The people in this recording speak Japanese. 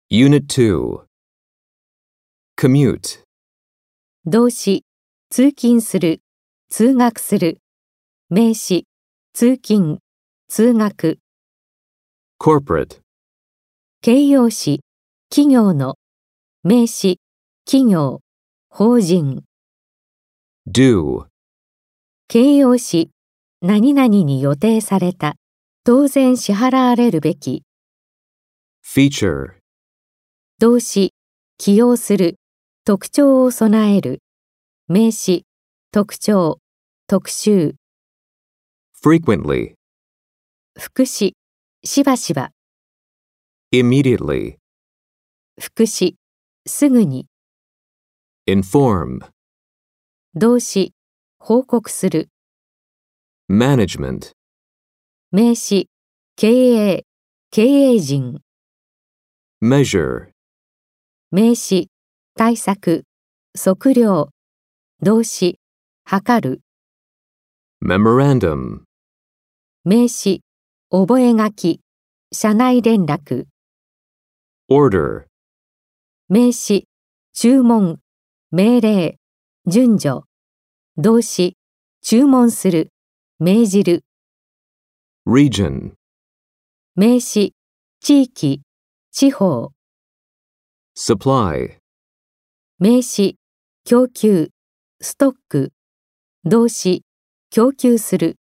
Unit 2 Commute 動詞、通勤する、通学する。名詞、通勤、通学。 Corporate 形容詞、企業の。名詞、企業、法人。 Do 形容詞、何々に予定された。当然支払われるべき。 Feature 動詞、起用する、特徴を備える。名詞、特徴、特集。 Frequently 副詞、しばしば。 Immediately 副詞、すぐに。 Inform 動詞、報告する。 Management 名詞、経営、経営陣。 Measure 名詞、対策、測量。動詞、測る。 Memorandum 名詞、覚書、社内連絡。 Order 名詞、注文、命令、順序。動詞、注文する、命じる。 Region 名詞、地域、地方。 Supply 名詞、供給、ストック。動詞、供給する。